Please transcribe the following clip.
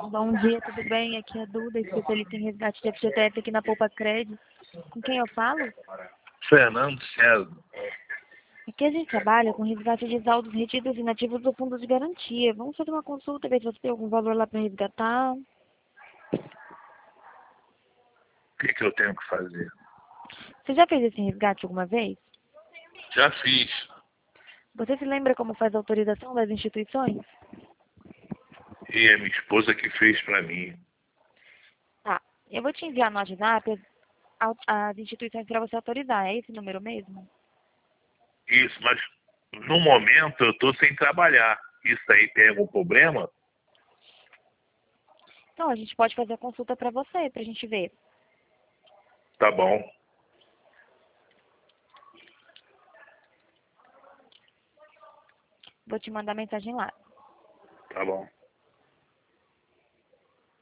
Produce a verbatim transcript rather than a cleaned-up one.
Bom dia, tudo bem? Aqui é a Duda, especialista em resgate de F G T S aqui na Poupa Crédito. Com quem eu falo? Fernando César. Aqui a gente trabalha com resgate de saldos retidos inativos do fundo de garantia. Vamos fazer uma consulta, ver se você tem algum valor lá para resgatar. O que, que eu tenho que fazer? Você já fez esse resgate alguma vez? Já fiz. Você se lembra como faz a autorização das instituições? E é minha esposa que fez para mim. Tá, eu vou te enviar no WhatsApp as, as instituições para você autorizar. É esse número mesmo? Isso, mas no momento eu estou sem trabalhar. Isso aí tem algum problema? Então, a gente pode fazer a consulta para você, para a gente ver. Tá bom. Vou te mandar mensagem lá. Tá bom.